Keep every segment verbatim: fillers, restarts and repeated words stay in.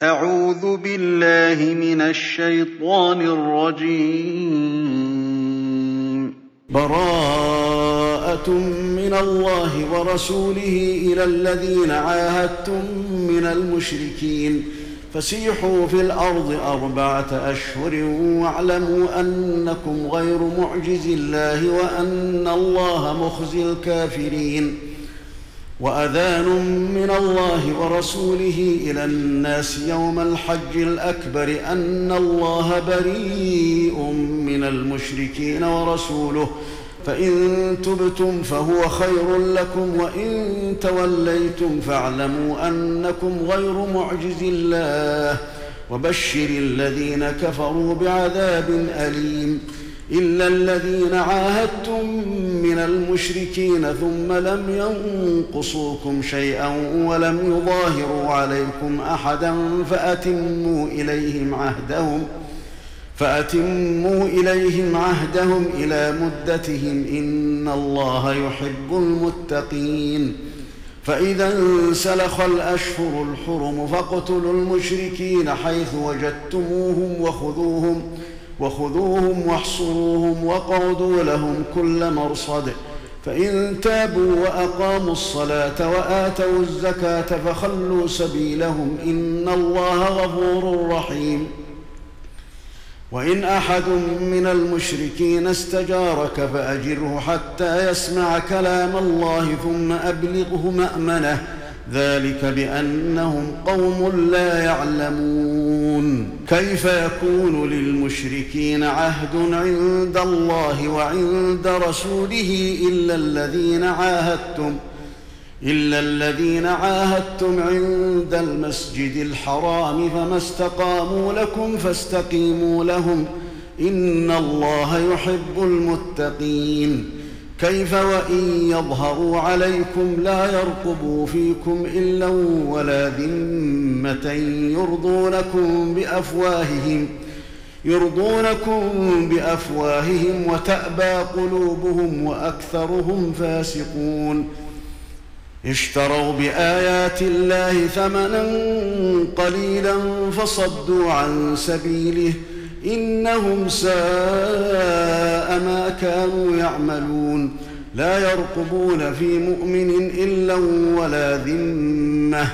أعوذ بالله من الشيطان الرجيم. براءة من الله ورسوله إلى الذين عاهدتم من المشركين فسيحوا في الأرض أربعة أشهر واعلموا أنكم غير معجز الله وأن الله مخزي الكافرين. وأذان من الله ورسوله إلى الناس يوم الحج الأكبر أن الله بريء من المشركين ورسوله فإن تبتم فهو خير لكم وإن توليتم فاعلموا أنكم غير معجز الله وبشر الذين كفروا بعذاب أليم. إلا الذين عاهدتم من المشركين ثم لم ينقصوكم شيئا ولم يظاهروا عليكم أحدا فأتموا إليهم عهدهم فأتموا إليهم عهدهم إلى مدتهم إن الله يحب المتقين. فإذا انسلخ الأشهر الحرم فاقتلوا المشركين حيث وجدتموهم وخذوهم وخذوهم واحصروهم واقعدوا لهم كل مرصد. فإن تابوا وأقاموا الصلاة وآتوا الزكاة فخلوا سبيلهم إن الله غفور رحيم. وإن أحد من المشركين استجارك فأجره حتى يسمع كلام الله ثم أبلغه مأمنه ذلك بأنهم قوم لا يعلمون. كيف يكون للمشركين عهد عند الله وعند رسوله إلا الذين عاهدتم إلا الذين عاهدتم عند المسجد الحرام فما استقاموا لكم فاستقيموا لهم إن الله يحب المتقين. كيف وإن يظهروا عليكم لا يرقبوا فيكم إلا ولا ذمة يرضونكم بأفواههم يرضونكم بأفواههم وتأبى قلوبهم وأكثرهم فاسقون. اشتروا بآيات الله ثمنا قليلا فصدوا عن سبيله إنهم ساء ما كانوا يعملون. لا يرقبون في مؤمن إلا ولا ذمة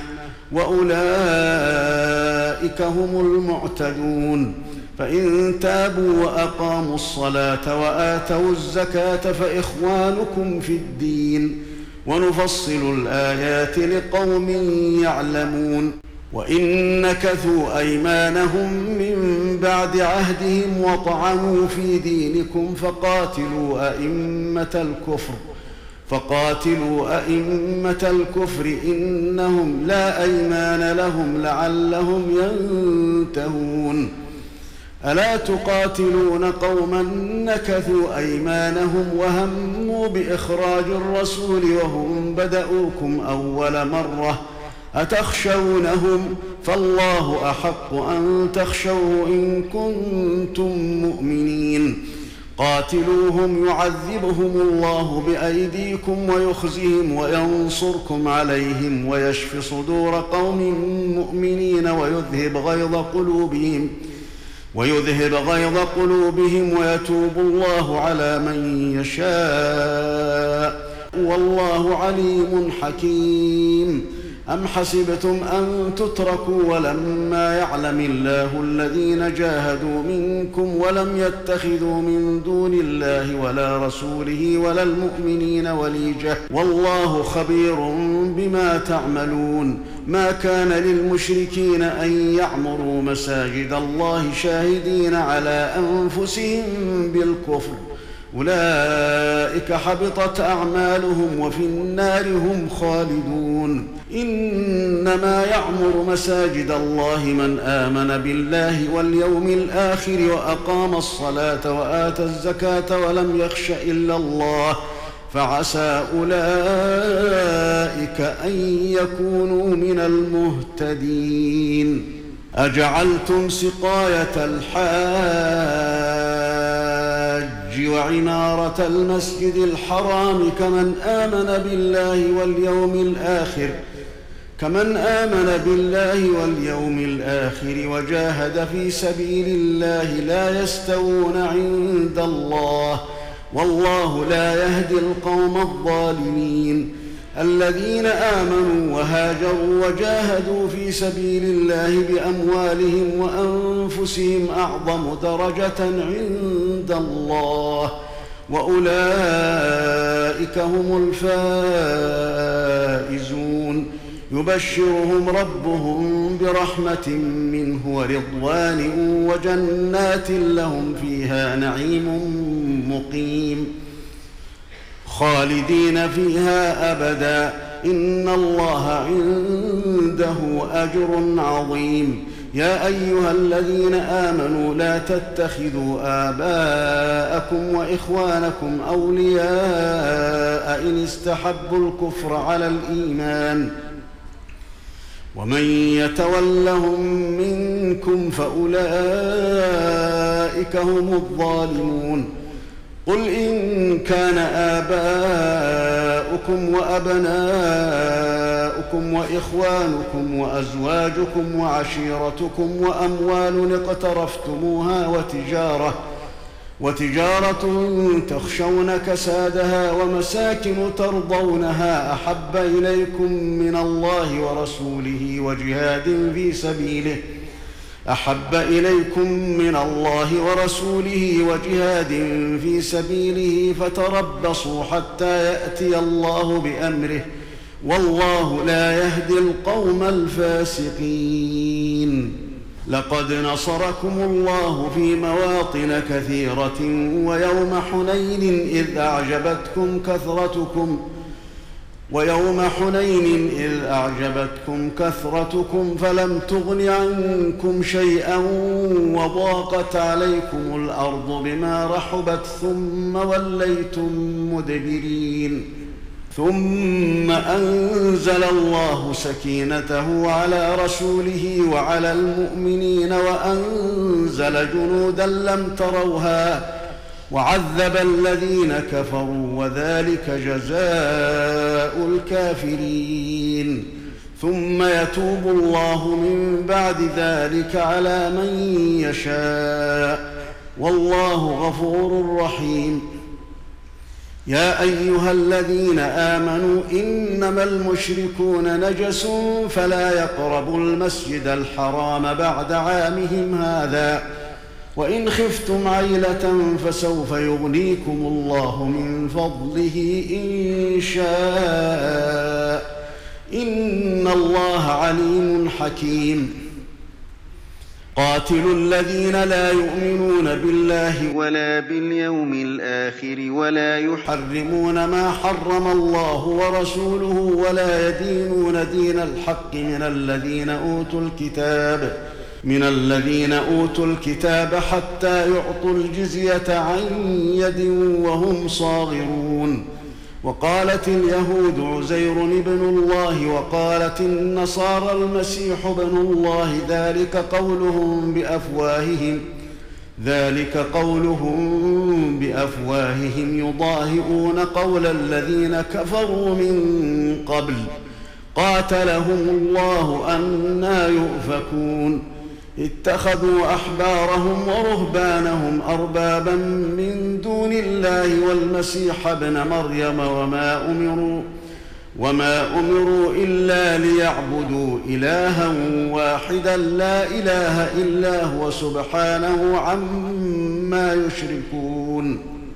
وأولئك هم المعتدون. فإن تابوا وأقاموا الصلاة وآتوا الزكاة فإخوانكم في الدين ونفصل الآيات لقوم يعلمون. وإن نكثوا أيمانهم من بعد عهدهم وطعنوا في دينكم فقاتلوا أئمة الكفر فقاتلوا أئمة الكفر إنهم لا أيمان لهم لعلهم ينتهون. ألا تقاتلون قوما نكثوا أيمانهم وهموا بإخراج الرسول وهم بدؤوكم أول مرة أتخشونهم فالله أحق أن تخشوه إن كنتم مؤمنين. قاتلوهم يعذبهم الله بأيديكم ويخزهم وينصركم عليهم ويشف صدور قوم مؤمنين ويذهب غيظ قلوبهم ويذهب غيظ قلوبهم ويتوب الله على من يشاء والله عليم حكيم. أم حسبتم أن تتركوا ولما يعلم الله الذين جاهدوا منكم ولم يتخذوا من دون الله ولا رسوله ولا المؤمنين وليجة والله خبير بما تعملون. ما كان للمشركين أن يعمروا مساجد الله شاهدين على أنفسهم بالكفر أولئك حبطت أعمالهم وفي النار هم خالدون. إنما يعمر مساجد الله من آمن بالله واليوم الآخر وأقام الصلاة وآتى الزكاة ولم يخش إلا الله فعسى أولئك أن يكونوا من المهتدين. أجعلتم سقاية الحاج وعمارة المسجد الحرام كمن آمن بالله واليوم الآخر كمن آمن بالله واليوم الآخر وجاهد في سبيل الله لا يستوون عند الله والله لا يهدي القوم الظالمين. الذين آمنوا وهاجروا وجاهدوا في سبيل الله بأموالهم وأنفسهم أعظم درجة عند الله وأولئك هم الفائزون. يبشرهم ربهم برحمة منه ورضوان وجنات لهم فيها نعيم مقيم خالدين فيها أبدا إن الله عنده أجر عظيم. يا أيها الذين آمنوا لا تتخذوا آباءكم وإخوانكم أولياء إن استحبوا الكفر على الإيمان ومن يتولهم منكم فأولئك هم الظالمون. قل إن كان آباؤكم وأبناؤكم وإخوانكم وأزواجكم وعشيرتكم وأموال اقترفتموها وتجارة وتجارة تخشون كسادها ومساكن ترضونها أحب إليكم من الله ورسوله وجهاد في سبيله أحب إليكم من الله ورسوله وجهاد في سبيله فتربصوا حتى يأتي الله بأمره والله لا يهدي القوم الفاسقين. لقد نصركم الله في مواطن كثيرة ويوم حنين إذ أعجبتكم كثرتكم ويوم حنين إذ أعجبتكم كثرتكم فلم تغن عنكم شيئا وضاقت عليكم الأرض بما رحبت ثم وليتم مدبرين. ثم أنزل الله سكينته على رسوله وعلى المؤمنين وأنزل جنودا لم تروها وعذب الذين كفروا وذلك جزاء الكافرين. ثم يتوب الله من بعد ذلك على من يشاء والله غفور رحيم. يا أيها الذين آمنوا إنما المشركون نجس فلا يقربوا المسجد الحرام بعد عامهم هذا وإن خفتم عيلة فسوف يغنيكم الله من فضله إن شاء إن الله عليم حكيم. قاتلوا الذين لا يؤمنون بالله ولا باليوم الآخر ولا يحرمون ما حرم الله ورسوله ولا يدينون دين الحق من الذين أوتوا الكتاب من الذين أوتوا الكتاب حتى يعطوا الجزية عن يد وهم صاغرون. وقالت اليهود عزير ابن الله وقالت النصارى المسيح ابن الله ذلك قولهم بأفواههم ذلك قولهم بأفواههم يضاهئون قول الذين كفروا من قبل قاتلهم الله أنى يؤفكون. اتخذوا أحبارهم ورهبانهم أربابا من دون الله والمسيح ابن مريم وما أمروا وما أمروا إلا ليعبدوا إلها واحدا لا إله إلا هو سبحانه عما يشركون.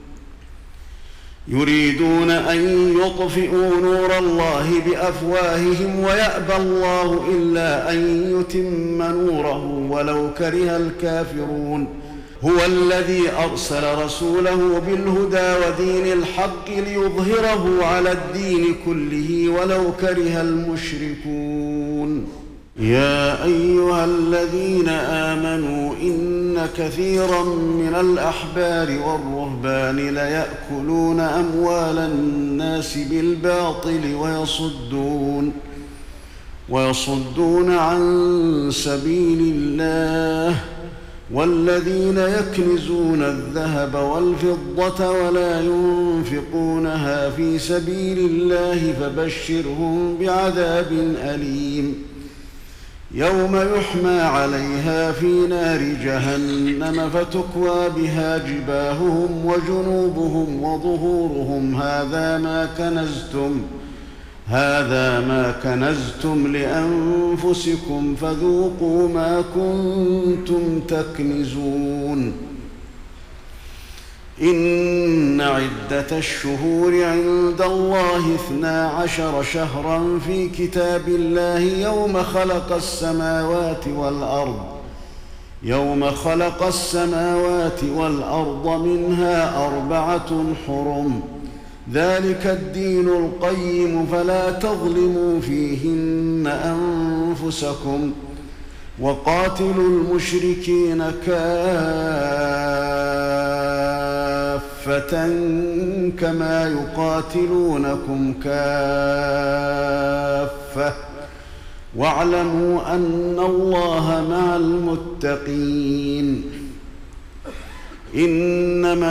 يريدون أن يطفئوا نور الله بأفواههم ويأبى الله إلا أن يتم نوره ولو كره الكافرون. هو الذي أرسل رسوله بالهدى ودين الحق ليظهره على الدين كله ولو كره المشركون. يا أيها الذين آمنوا إن كثيرا من الأحبار والرهبان ليأكلون أموال الناس بالباطل ويصدون ويصدون عن سبيل الله والذين يكنزون الذهب والفضة ولا ينفقونها في سبيل الله فبشرهم بعذاب أليم يوم يحمى عليها في نار جهنم فتكوى بها جباههم وجنوبهم وظهورهم هذا ما كنزتم هذا ما كنزتم لأنفسكم فذوقوا ما كنتم تكنزون إن عدة الشهور عند الله اثنا عشر شهرا في كتاب الله يوم خلق السماوات والأرض يوم خلق السماوات والأرض منها أربعة حرم ذلك الدين القيم فلا تظلموا فيهن أنفسكم وقاتلوا المشركين كافة كما يقاتلونكم كافة واعلموا أن الله مع المتقين إنما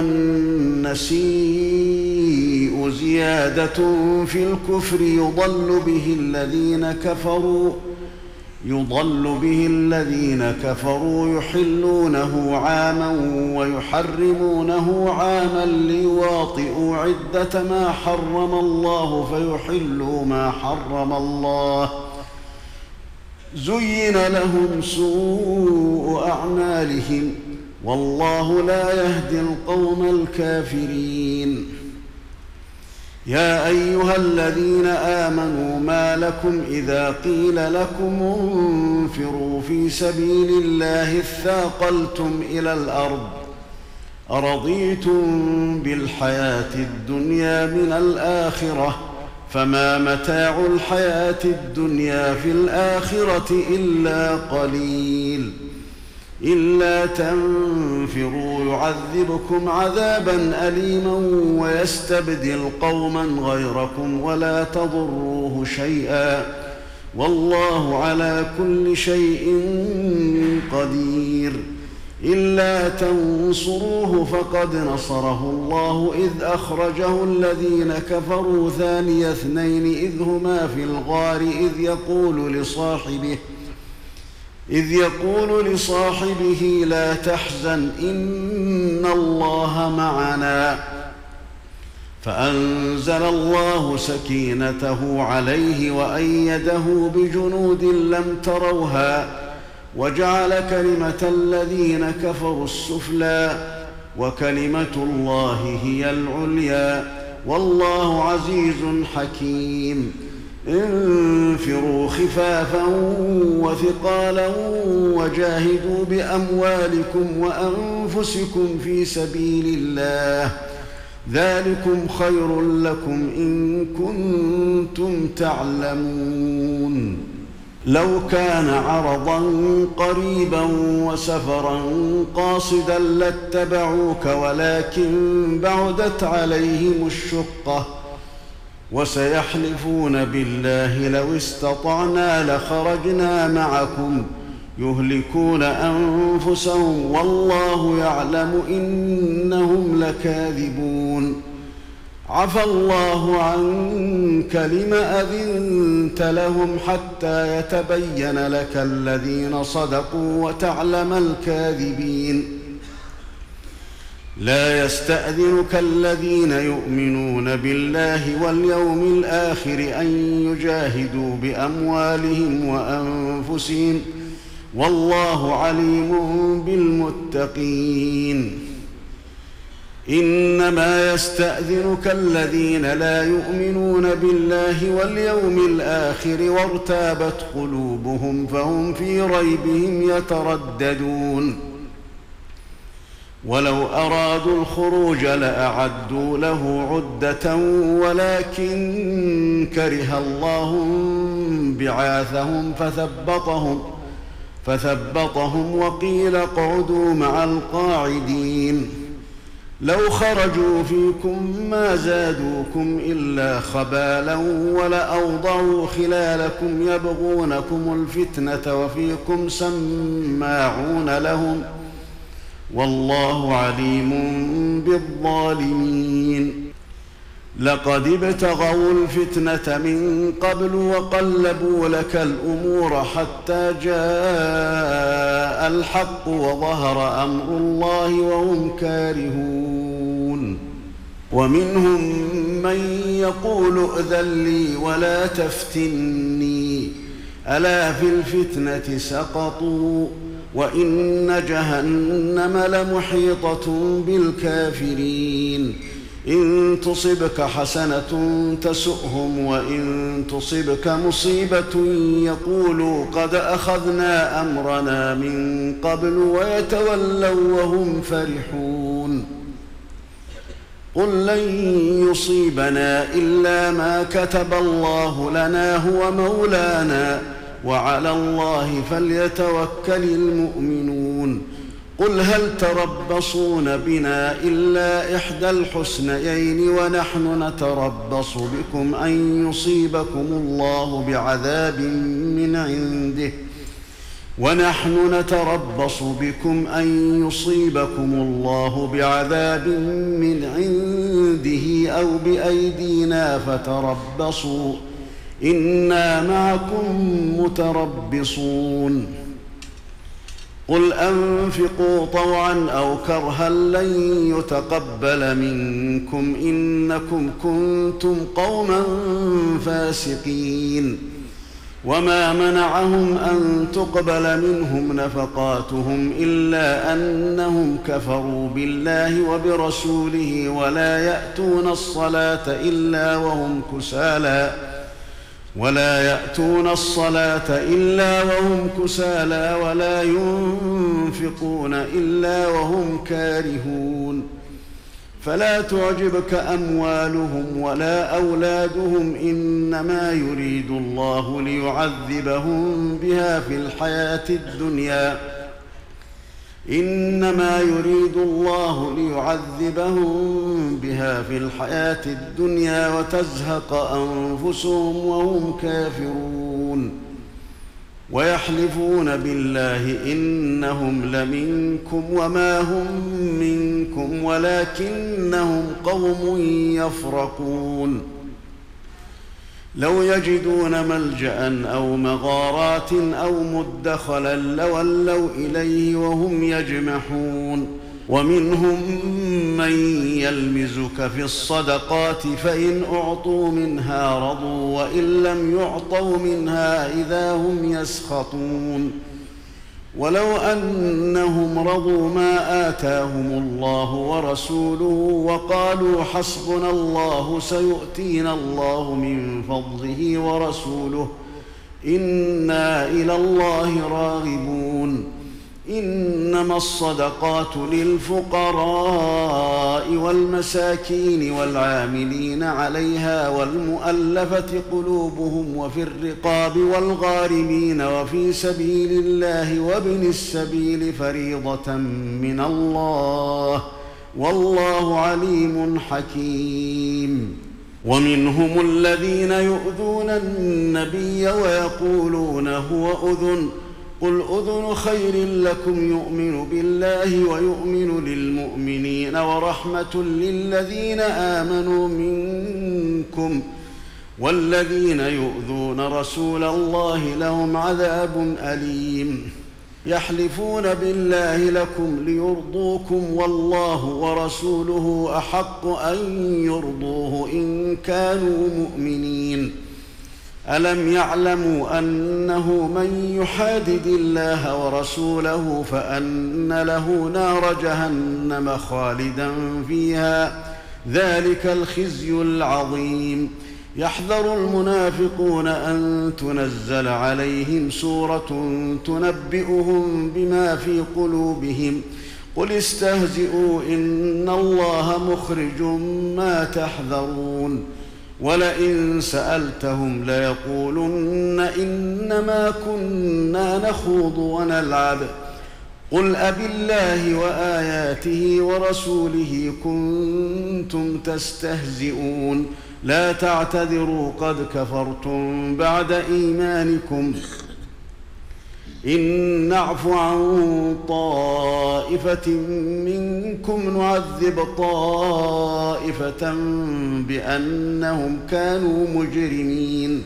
النسيء زيادة في الكفر يضل به الذين كفروا يضل به الذين كفروا يحلونه عاما ويحرمونه عاما ليواطئوا عدة ما حرم الله فيحلوا ما حرم الله زين لهم سوء أعمالهم والله لا يهدي القوم الكافرين يا أيها الذين آمنوا ما لكم إذا قيل لكم انفروا في سبيل الله اثاقلتم إلى الأرض أرضيتم بالحياة الدنيا من الآخرة فما متاع الحياة الدنيا في الآخرة إلا قليل إلا تنفروا يعذبكم عذابا أليما ويستبدل قوما غيركم ولا تضروه شيئا والله على كل شيء قدير إلا تنصروه فقد نصره الله إذ أخرجه الذين كفروا ثاني اثنين إذ هما في الغار إذ يقول لصاحبه إذ يقول لصاحبه لا تحزن إن الله معنا فأنزل الله سكينته عليه وأيده بجنود لم تروها وجعل كلمة الذين كفروا السفلى وكلمة الله هي العليا والله عزيز حكيم انفروا خفافا وثقالا وجاهدوا بأموالكم وأنفسكم في سبيل الله ذلكم خير لكم إن كنتم تعلمون لو كان عرضا قريبا وسفرا قاصدا لاتبعوك ولكن بعدت عليهم الشقة وسيحلفون بالله لو استطعنا لخرجنا معكم يهلكون أنفسهم والله يعلم إنهم لكاذبون عفى الله عنك لم أذنت لهم حتى يتبين لك الذين صدقوا وتعلم الكاذبين لا يستأذنك الذين يؤمنون بالله واليوم الآخر أن يجاهدوا بأموالهم وأنفسهم والله عليم بالمتقين إنما يستأذنك الذين لا يؤمنون بالله واليوم الآخر وارتابت قلوبهم فهم في ريبهم يترددون ولو أرادوا الخروج لأعدوا له عدة ولكن كره الله بعاثهم فثبطهم فثبطهم وقيل اقعدوا مع القاعدين لو خرجوا فيكم ما زادوكم إلا خبالا ولأوضعوا خلالكم يبغونكم الفتنة وفيكم سماعون لهم والله عليم بالظالمين. لقد ابتغوا الفتنة من قبل وقلبوا لك الأمور حتى جاء الحق وظهر أمر الله وهم كارهون. ومنهم من يقول ائذن لي ولا تفتني ألا في الفتنة سقطوا وإن جهنم لمحيطة بالكافرين. إن تصبك حسنة تسؤهم وإن تصبك مصيبة يقولوا قد أخذنا أمرنا من قبل ويتولوا وهم فرحون. قل لن يصيبنا إلا ما كتب الله لنا هو مولانا وعلى الله فليتوكل المؤمنون. قل هل تربصون بنا إلا إحدى الحسنيين ونحن نتربص بكم أن يصيبكم الله بعذاب من عنده ونحن نتربص بكم أن يصيبكم الله بعذاب من عنده أو بأيدينا فتربصوا إنا معكم متربصون. قل أنفقوا طوعا أو كرها لن يتقبل منكم إنكم كنتم قوما فاسقين. وما منعهم أن تقبل منهم نفقاتهم إلا أنهم كفروا بالله وبرسوله ولا يأتون الصلاة إلا وهم كسالى ولا يأتون الصلاة إلا وهم كسالى ولا ينفقون إلا وهم كارهون. فلا تعجبك أموالهم ولا أولادهم إنما يريد الله ليعذبهم بها في الحياة الدنيا إنما يريد الله ليعذبهم بها في الحياة الدنيا وتزهق أنفسهم وهم كافرون. ويحلفون بالله إنهم لمنكم وما هم منكم ولكنهم قوم يفرقون. لو يجدون ملجأ أو مغارات أو مدخلا لولوا إليه وهم يجمحون. ومنهم من يلمزك في الصدقات فإن أعطوا منها رضوا وإن لم يعطوا منها إذا هم يسخطون. ولو أنهم رضوا ما آتاهم الله ورسوله وقالوا حسبنا الله سيؤتينا الله من فضله ورسوله إنا إلى الله راغبون. إنما الصدقات للفقراء والمساكين والعاملين عليها والمؤلفة قلوبهم وفي الرقاب والغارمين وفي سبيل الله وابن السبيل فريضة من الله والله عليم حكيم. ومنهم الذين يؤذون النبي ويقولون هو أذن قل أذن خير لكم يؤمن بالله ويؤمن للمؤمنين ورحمة للذين آمنوا منكم والذين يؤذون رسول الله لهم عذاب أليم. يحلفون بالله لكم ليرضوكم والله ورسوله أحق أن يرضوه إن كانوا مؤمنين. ألم يعلموا أنه من يحادد الله ورسوله فأن له نار جهنم خالدا فيها ذلك الخزي العظيم. يحذر المنافقون أن تنزل عليهم سورة تنبئهم بما في قلوبهم قل استهزئوا إن الله مخرج ما تحذرون. ولئن سألتهم ليقولن إنما كنا نخوض ونلعب قل أبالله وآياته ورسوله كنتم تستهزئون لا تعتذروا قد كفرتم بعد إيمانكم إن نعف عن طائفة منكم نعذب طائفة بأنهم كانوا مجرمين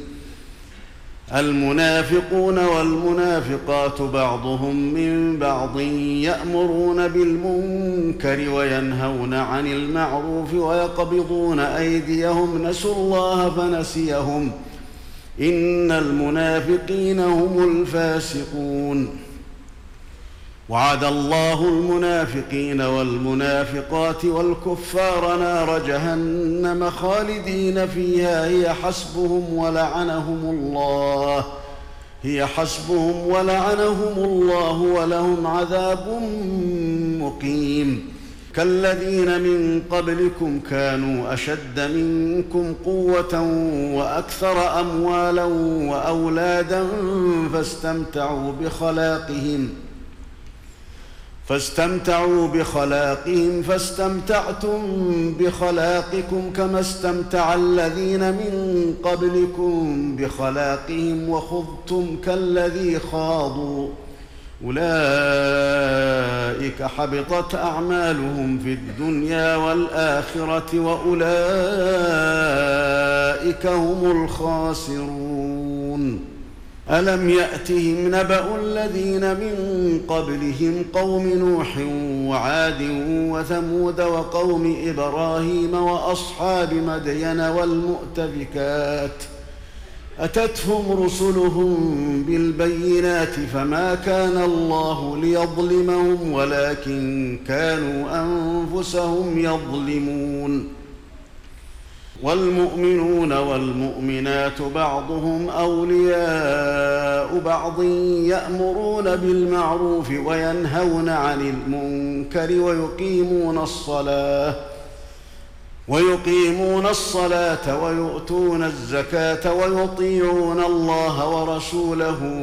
المنافقون والمنافقات بعضهم من بعض يأمرون بالمنكر وينهون عن المعروف ويقبضون أيديهم نسوا الله فنسيهم إن المنافقين هم الفاسقون وعد الله المنافقين والمنافقات والكفار نار جهنم خالدين فيها هي حسبهم ولعنهم الله هي حسبهم ولعنهم الله ولهم عذاب مقيم كالذين من قبلكم كانوا أشد منكم قوة وأكثر أموالا وأولادا فاستمتعوا بخلاقهم فاستمتعوا بخلاقهم فاستمتعتم بخلاقكم كما استمتع الذين من قبلكم بخلاقهم وخضتم كالذي خاضوا أولئك حبطت أعمالهم في الدنيا والآخرة وأولئك هم الخاسرون ألم يأتهم نبأ الذين من قبلهم قوم نوح وعاد وثمود وقوم إبراهيم وأصحاب مدين والمؤتفكات أتتهم رسلهم بالبينات فما كان الله ليظلمهم ولكن كانوا أنفسهم يظلمون والمؤمنون والمؤمنات بعضهم أولياء بعض يأمرون بالمعروف وينهون عن المنكر ويقيمون الصلاة ويقيمون الصلاة ويؤتون الزكاة ويطيعون الله ورسوله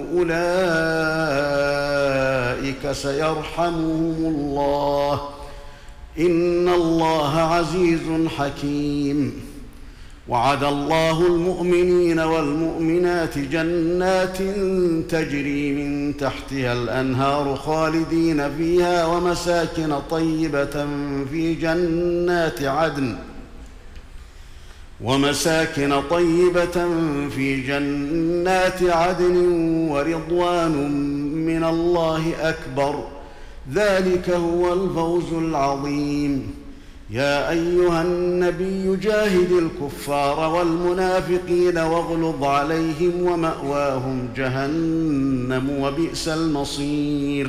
أولئك سيرحمهم الله إن الله عزيز حكيم وعد الله المؤمنين والمؤمنات جنات تجري من تحتها الأنهار خالدين فيها ومساكن طيبة في جنات عدن ومساكن طيبة في جنات عدن ورضوان من الله أكبر ذلك هو الفوز العظيم يا أيها النبي جاهد الكفار والمنافقين واغلظ عليهم ومأواهم جهنم وبئس المصير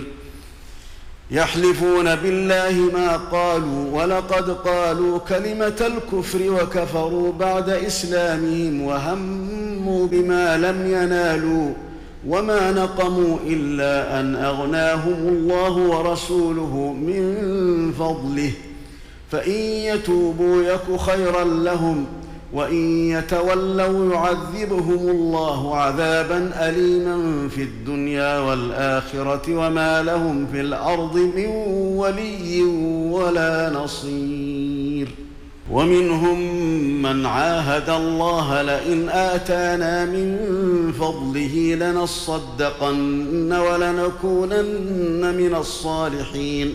يحلفون بالله ما قالوا ولقد قالوا كلمة الكفر وكفروا بعد إسلامهم وهموا بما لم ينالوا وما نقموا إلا أن أغناهم الله ورسوله من فضله فإن يتوبوا يك خيرا لهم وإن يتولوا يعذبهم الله عذابا أليما في الدنيا والآخرة وما لهم في الأرض من ولي ولا نصير ومنهم من عاهد الله لئن آتانا من فضله لنصدقن ولنكونن من الصالحين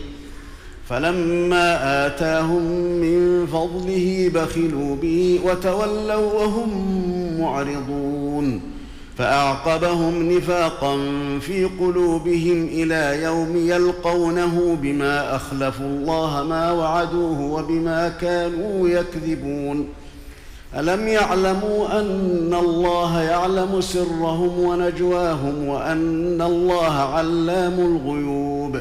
فلما آتاهم من فضله بخلوا به وتولوا وهم معرضون فأعقبهم نفاقا في قلوبهم إلى يوم يلقونه بما أخلفوا الله ما وعدوه وبما كانوا يكذبون ألم يعلموا أن الله يعلم سرهم ونجواهم وأن الله علام الغيوب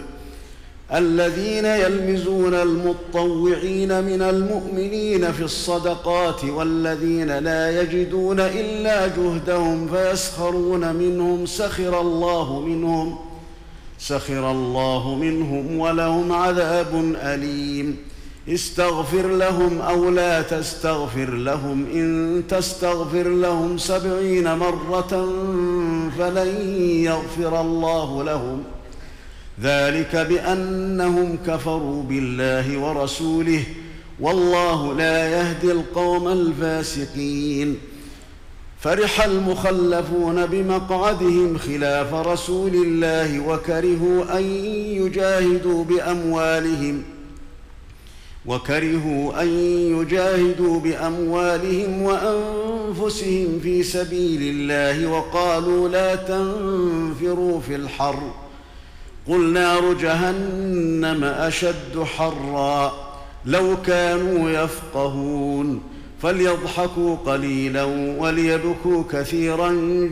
الذين يلمزون المطوعين من المؤمنين في الصدقات والذين لا يجدون إلا جهدهم فيسخرون منهم سخر الله منهم سخر الله منهم ولهم عذاب أليم استغفر لهم أو لا تستغفر لهم إن تستغفر لهم سبعين مرة فلن يغفر الله لهم ذلك بأنهم كفروا بالله ورسوله والله لا يهدي القوم الفاسقين فرح المخلفون بمقعدهم خلاف رسول الله وكرهوا أن يجاهدوا بأموالهم وكرهوا أن يجاهدوا بأموالهم وأنفسهم في سبيل الله وقالوا لا تنفروا في الحر قل نار جهنم أشد حرا لو كانوا يفقهون فليضحكوا قليلا وليبكوا كثيرا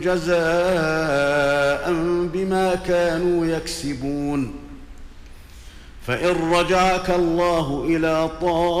جزاء بما كانوا يكسبون فإن رجعك الله إلى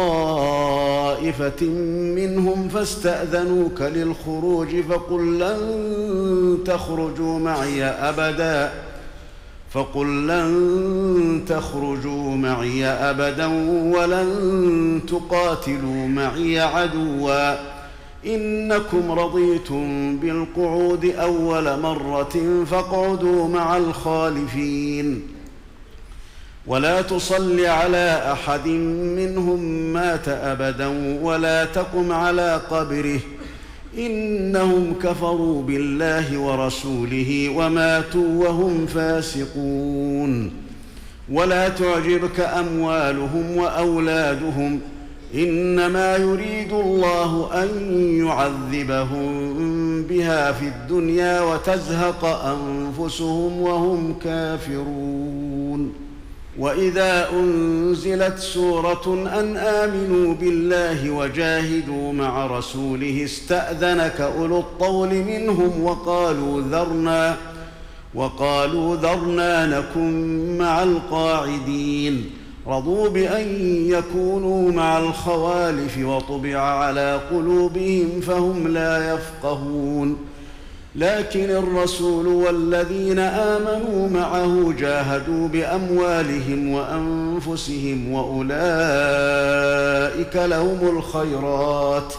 طائفة منهم فاستأذنوك للخروج فقل لن تخرجوا معي أبدا فقل لن تخرجوا معي أبدا ولن تقاتلوا معي عدوا إنكم رضيتم بالقعود أول مرة فاقعدوا مع الخالفين ولا تصل على أحد منهم مات أبدا ولا تقم على قبره إنهم كفروا بالله ورسوله وماتوا وهم فاسقون ولا تعجبك أموالهم وأولادهم إنما يريد الله أن يعذبهم بها في الدنيا وتزهق أنفسهم وهم كافرون وإذا أنزلت سورة أن آمنوا بالله وجاهدوا مع رسوله استأذنك أولو الطول منهم وقالوا ذرنا وقالوا ذرنا نكن مع القاعدين رضوا بأن يكونوا مع الخوالف وطبع على قلوبهم فهم لا يفقهون لكن الرسول والذين آمنوا معه جاهدوا بأموالهم وأنفسهم وأولئك لهم الخيرات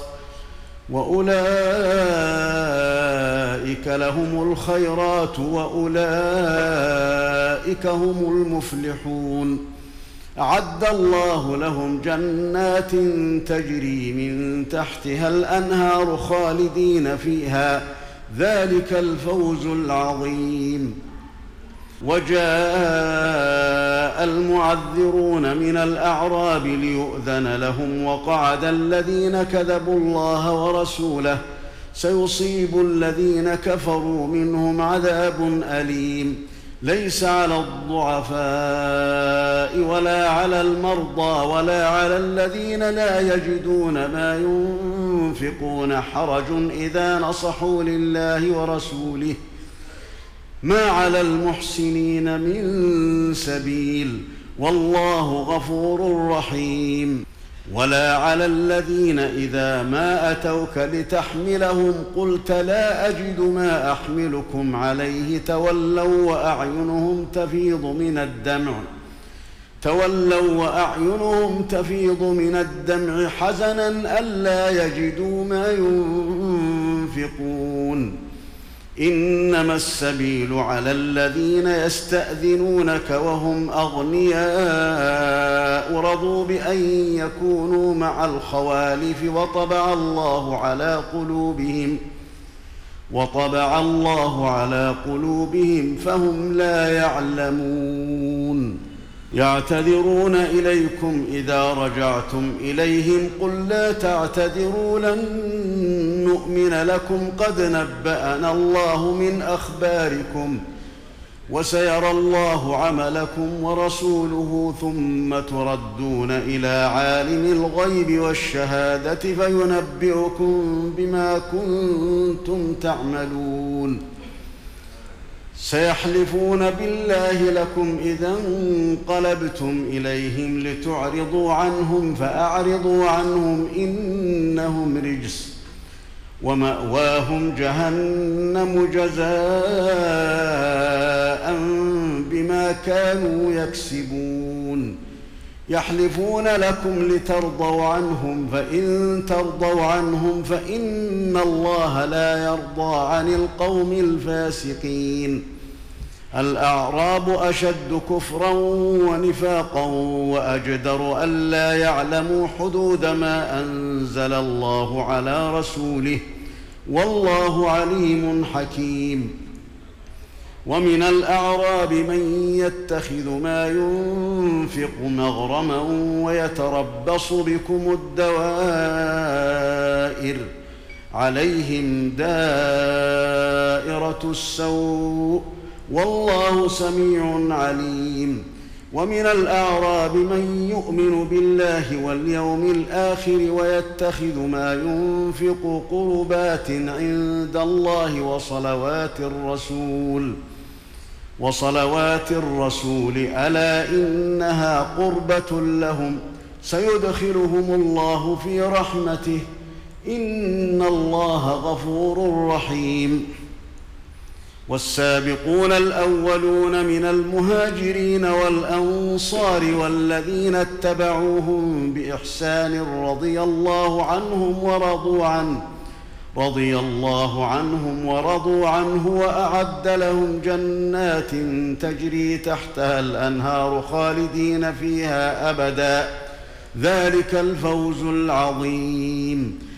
وأولئك لهم الخيرات وأولئك هم المفلحون أعد الله لهم جنات تجري من تحتها الأنهار خالدين فيها ذلك الفوز العظيم وجاء المعذرون من الأعراب ليؤذن لهم وقعد الذين كذبوا الله ورسوله سيصيب الذين كفروا منهم عذاب أليم ليس على الضعفاء ولا على المرضى ولا على الذين لا يجدون ما ينفقون حرج إذا نصحوا لله ورسوله ما على المحسنين من سبيل والله غفور رحيم ولا على الذين إذا ما أتوك لتحملهم قلت لا أجد ما أحملكم عليه تولوا وأعينهم تفيض من الدمع تولوا وأعينهم تفيض من الدمع حزنا ألا يجدوا ما ينفقون إنما السبيل على الذين يستأذنونك وهم أغنياء رضوا بأن يكونوا مع الخوالف وطبع الله على قلوبهم وطبع الله على قلوبهم فهم لا يعلمون يعتذرون إليكم إذا رجعتم إليهم قل لا تعتذروا لن نؤمن لكم قد نبأنا الله من أخباركم وسيرى الله عملكم ورسوله ثم تردون إلى عالم الغيب والشهادة فينبئكم بما كنتم تعملون سيحلفون بالله لكم إذا انقلبتم إليهم لتعرضوا عنهم فأعرضوا عنهم إنهم رجس ومأواهم جهنم جزاء بما كانوا يكسبون يحلفون لكم لترضوا عنهم فإن ترضوا عنهم فإن الله لا يرضى عن القوم الفاسقين الأعراب أشد كفرا ونفاقا وأجدر ألا يعلموا حدود ما أنزل الله على رسوله والله عليم حكيم. ومن الأعراب من يتخذ ما ينفق مغرما ويتربص بكم الدوائر عليهم دائرة السوء والله سميع عليم. ومن الأعراب من يؤمن بالله واليوم الآخر ويتخذ ما ينفق قربات عند الله وصلوات الرسول وصلوات الرسول ألا إنها قربة لهم سيدخلهم الله في رحمته إن الله غفور رحيم. والسابقون الأولون من المهاجرين والأنصار والذين اتبعوهم بإحسان رضي الله عنهم ورضوا عنه رضي الله عنهم ورضوا عنه وأعد لهم جنات تجري تحتها الأنهار خالدين فيها أبدا ذلك الفوز العظيم.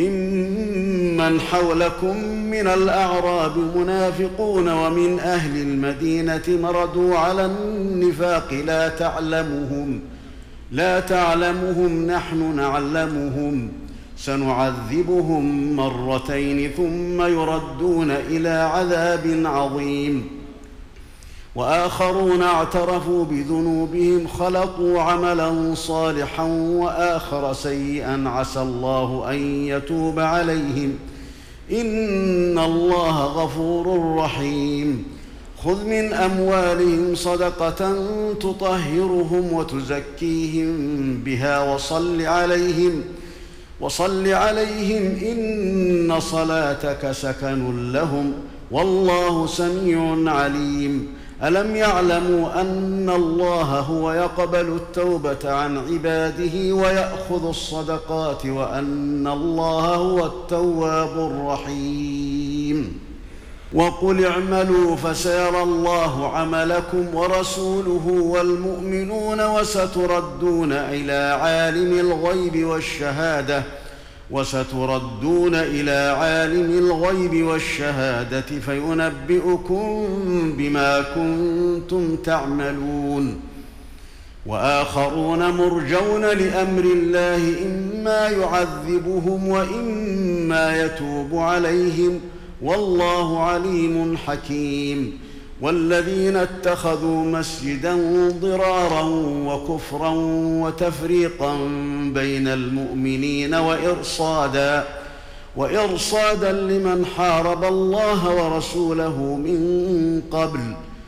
وممن حولكم من الأعراب منافقون ومن أهل المدينة مردوا على النفاق لا تعلمهم لا تعلمهم نحن نعلمهم سنعذبهم مرتين ثم يردون إلى عذاب عظيم. وآخرون اعترفوا بذنوبهم خلطوا عملا صالحا وآخر سيئا عسى الله أن يتوب عليهم إن الله غفور رحيم. خذ من أموالهم صدقة تطهرهم وتزكيهم بها وصل عليهم وصل عليهم إن صلاتك سكن لهم والله سميع عليم. ألم يعلموا أن الله هو يقبل التوبة عن عباده ويأخذ الصدقات وأن الله هو التواب الرحيم. وقل اعملوا فسيرى الله عملكم ورسوله والمؤمنون وستردون إلى عالم الغيب والشهادة وستردون إلى عالم الغيب والشهادة فينبئكم بما كنتم تعملون. وآخرون مرجون لأمر الله إما يعذبهم وإما يتوب عليهم والله عليم حكيم. والذين اتخذوا مسجدا ضرارا وكفرا وتفريقا بين المؤمنين وإرصادا وإرصادا لمن حارب الله ورسوله من قبل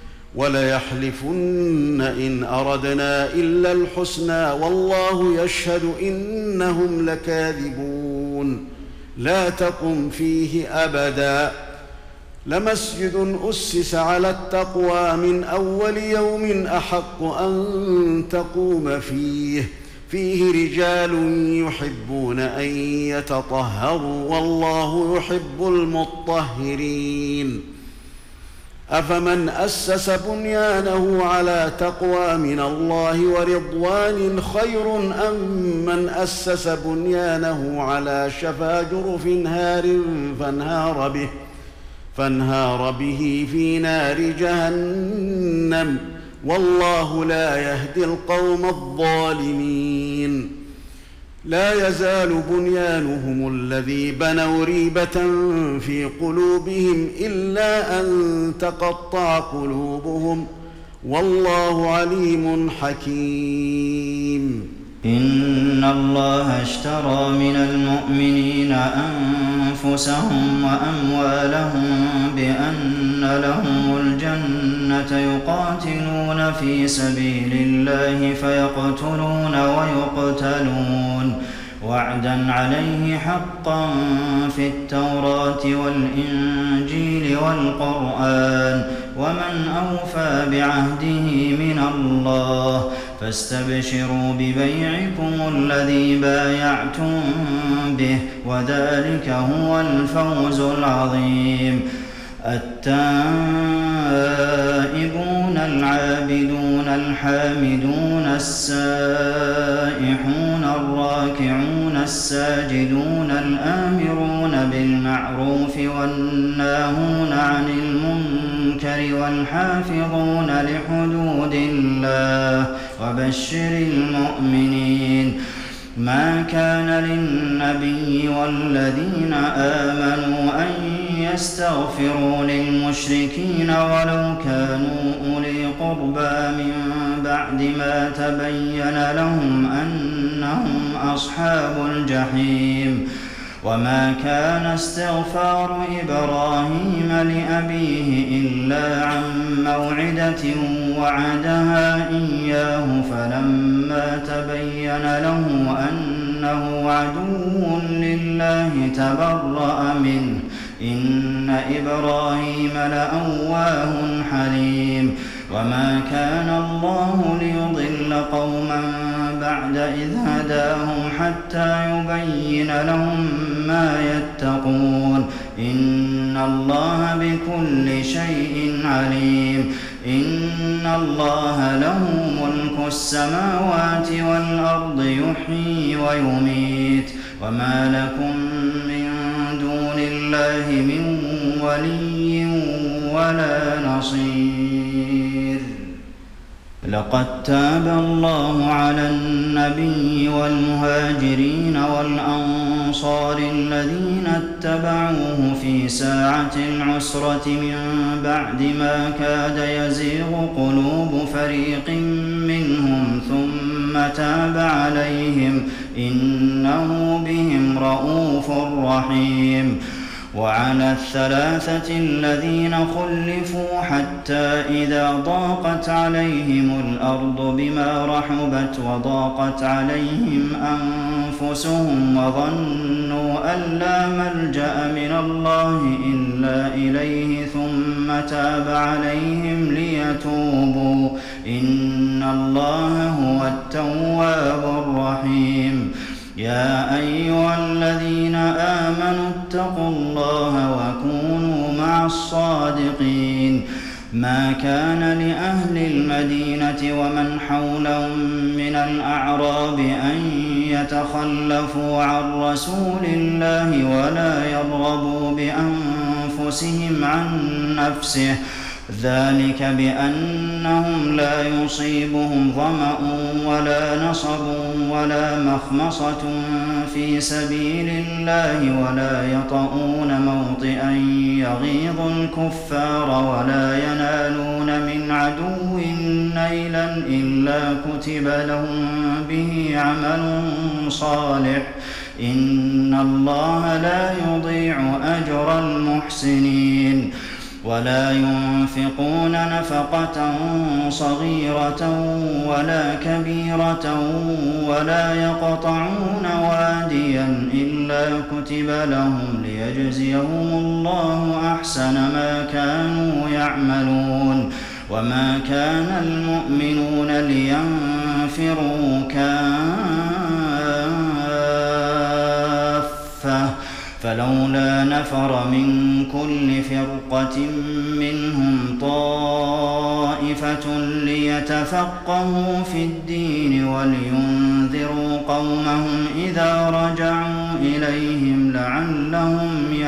وليحلفن إن أردنا إلا الحسنى والله يشهد إنهم لكاذبون. لا تقم فيه أبدا لمسجد أسس على التقوى من أول يوم أحق أن تقوم فيه فيه رجال يحبون أن يتطهروا والله يحب المطهرين. أفمن أسس بنيانه على تقوى من الله ورضوان خير أم من أسس بنيانه على شفا جرف هار فانهار به فانهار به في نار جهنم والله لا يهدي القوم الظالمين. لا يزال بنيانهم الذي بنوا ريبة في قلوبهم إلا أن تقطع قلوبهم والله عليم حكيم. إن الله اشترى من المؤمنين أنفسهم وأموالهم بأن لهم الجنة يقاتلون في سبيل الله فيقتلون ويقتلون وعدا عليه حقا في التوراة والإنجيل والقرآن ومن أوفى بعهده من الله فاستبشروا ببيعكم الذي بايعتم به وذلك هو الفوز العظيم. التائبون التائبون العابدون الحامدون السائحون الراكعون الساجدون الآمرون بالمعروف والناهون عن المنكر والحافظون لحدود الله وبشر المؤمنين. ما كان للنبي والذين آمنوا أن يستغفروا للمشركين ولو كانوا أولي قربى من بعد ما تبين لهم أنهم أصحاب الجحيم. وما كان استغفار إبراهيم لأبيه إلا عن موعدة وعدها إياه فلما تبين له أنه عدو لله تبرأ منه إن إبراهيم لأواه حليم. وما كان الله ليضل قوما بعد إذ هداهم حتى يبين لهم ما يتقون إن الله بكل شيء عليم. إن الله له ملك السماوات والأرض يحيي ويميت وما لكم من دون الله من ولي ولا نصير. لقد تاب الله على النبي والمهاجرين والأنصار الذين اتبعوه في ساعة العسرة من بعد ما كاد يزيغ قلوب فريق منهم ثم تاب عليهم إنه بهم رءوف رحيم. وعلى الثلاثة الذين خلفوا حتى إذا ضاقت عليهم الأرض بما رحبت وضاقت عليهم أنفسهم وظنوا أن لا ملجأ من الله إلا إليه ثم تاب عليهم ليتوبوا إن الله هو التواب الرحيم. يا أيها الذين آمنوا اتقوا الله وكونوا مع الصادقين. ما كان لأهل المدينة ومن حولهم من الأعراب أن يتخلفوا عن رسول الله ولا يرغبوا بأنفسهم عن نفسه ذلك بأنهم لا يصيبهم ظمأ ولا نصب ولا مخمصة في سبيل الله ولا يطؤون موطئا يغيظ الكفار ولا ينالون من عدو نيلا إلا كتب لهم به عمل صالح إن الله لا يضيع أجر المحسنين. ولا ينفقون نفقة صغيرة ولا كبيرة ولا يقطعون واديا إلا كتب لهم ليجزيهم الله أحسن ما كانوا يعملون. وما كان المؤمنون لينفروا كافة فلولا نفر من كل فرقة منهم طائفة ليتفقهوا في الدين ولينذروا قومهم إذا رجعوا إليهم لعلهم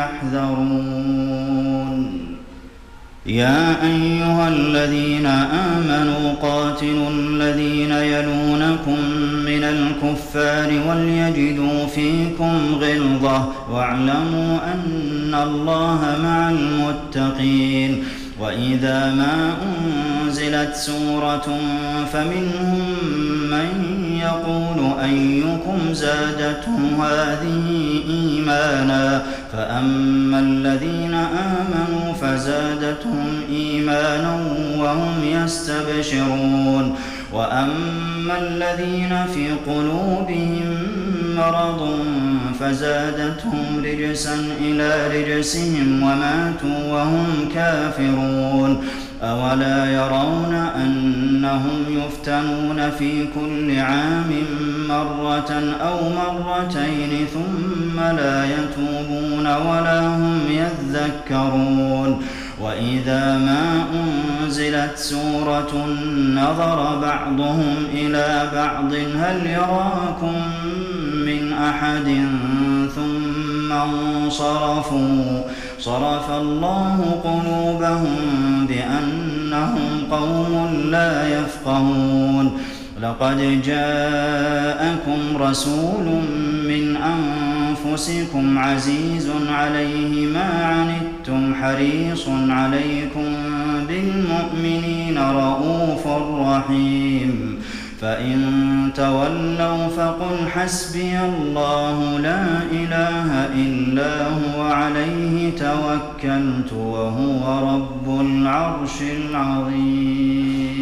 يحذرون. يا أيها الذين آمنوا قاتلوا الذين يلونكم من الكفار وليجدوا فيكم غلظة واعلموا أن الله مع المتقين. وإذا ما أنزلت سورة فمنهم من يقول أيكم زادته هذه إيمانا فأما الذين آمنوا فزادتهم إيمانا وهم يستبشرون. وأما الذين في قلوبهم مرض فزادتهم رجسا إلى رجسهم وماتوا وهم كافرون. أولا يرون أنهم يفتنون في كل عام مرة أو مرتين ثم لا يتوبون ولا هم يذكرون. وإذا ما أنزلت سورة نظر بعضهم إلى بعض هل يراكم من أحد ثم انصرفوا صرف الله قلوبهم بأنهم قوم لا يفقهون لقد جاءكم رسول من أنفسكم عزيز عليه ما عنتم حريص عليكم بالمؤمنين رءوف رحيم فإن تولوا فقل حسبي الله لا إله إلا هو عليه توكلت وهو رب العرش العظيم